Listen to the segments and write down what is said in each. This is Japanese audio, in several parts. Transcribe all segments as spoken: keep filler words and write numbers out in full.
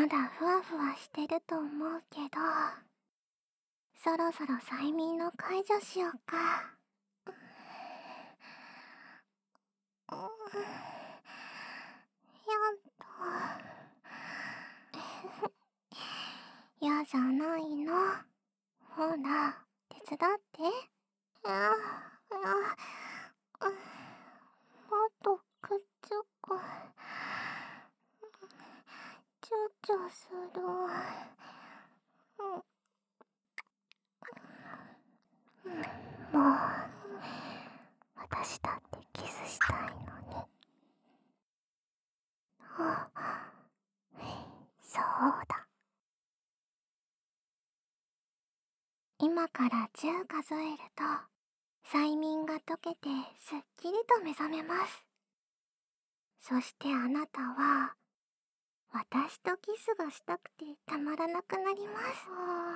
まだふわふわしてると思うけど、そろそろ催眠の解除しようか。うん、やっと。嫌じゃないの。ほら、手伝って。いや、いや、うん、もっとくっつく。ちょちょする。うん、もう、私だってキスしたいのに。あ、そうだ。今からじゅう数えると、催眠が解けてすっきりと目覚めます。そしてあなたは、私とキスがしたくてたまらなくなります。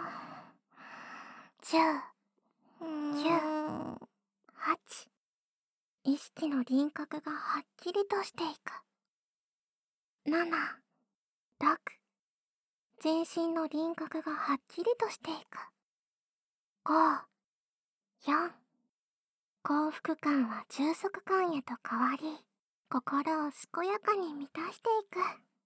じゅう、きゅう、はち。意識の輪郭がはっきりとしていく。なな、ろく。全身の輪郭がはっきりとしていく。ご、よん。幸福感は充足感へと変わり、心を健やかに満たしていく。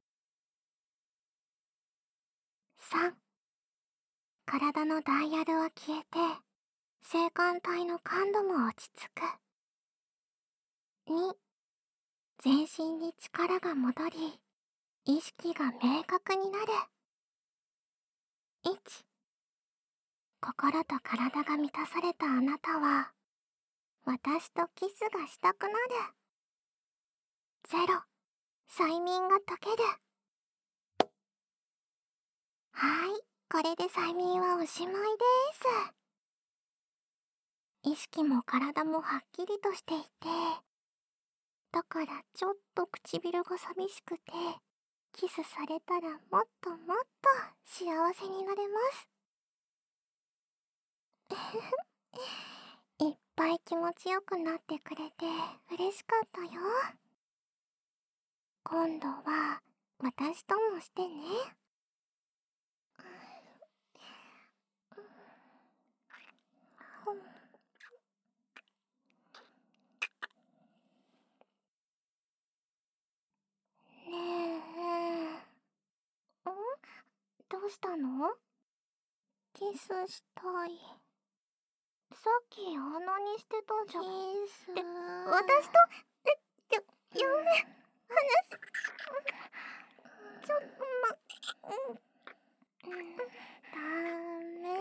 さん、体のダイヤルは消えて、性感帯の感度も落ち着く。に、全身に力が戻り、意識が明確になる。いち、心と体が満たされたあなたは、私とキスがしたくなる。ゼロ、催眠が解ける。はい、これで催眠はおしまいです。意識も体もはっきりとしていて、だからちょっと唇が寂しくて、キスされたらもっともっと幸せになれます。いっぱい気持ちよくなってくれて嬉しかったよ。今度は私ともしてね。ねえ、ん？どうしたの？キスしたい。さっきあんなにしてたじゃん。キス。って、私と、え、や、やめ、話す。ちょっとま、うん。ダメ。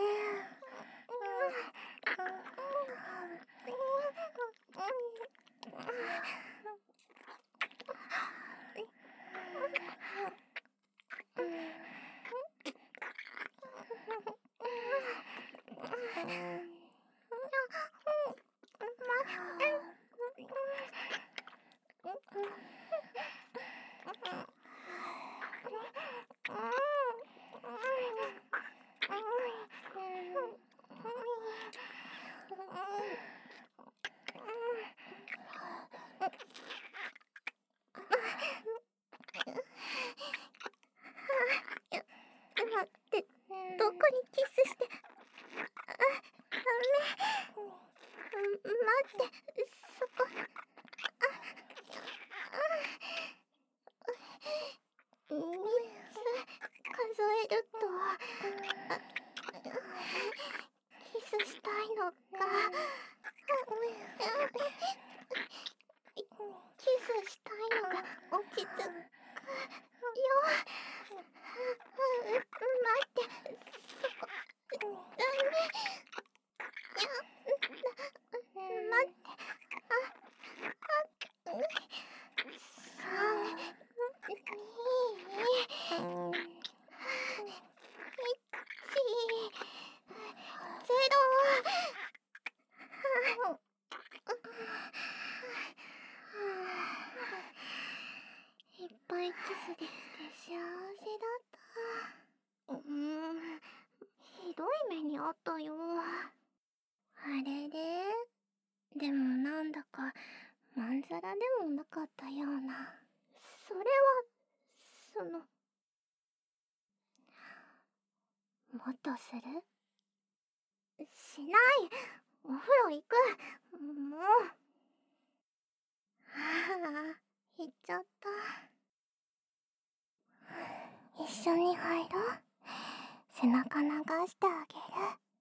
待って、どこにキスして。あ、ダメ。待って、そこ。あ、みっつ数えると、あ、キスしたいのか。キスしたいのが落ち着くよ。待って、そこ。ダメ。いや、待って。あ、あ、さん、に、いち、ゼロ。いっぱいキスできて幸せだった。うーん、ひどい目にあったよ。あれれ？でもなんだかまんざらでもなかったような。それは、その。 っとする？しない。お風呂行く。もう。はあ、行っちゃった。一緒に入ろう。背中流してあげる。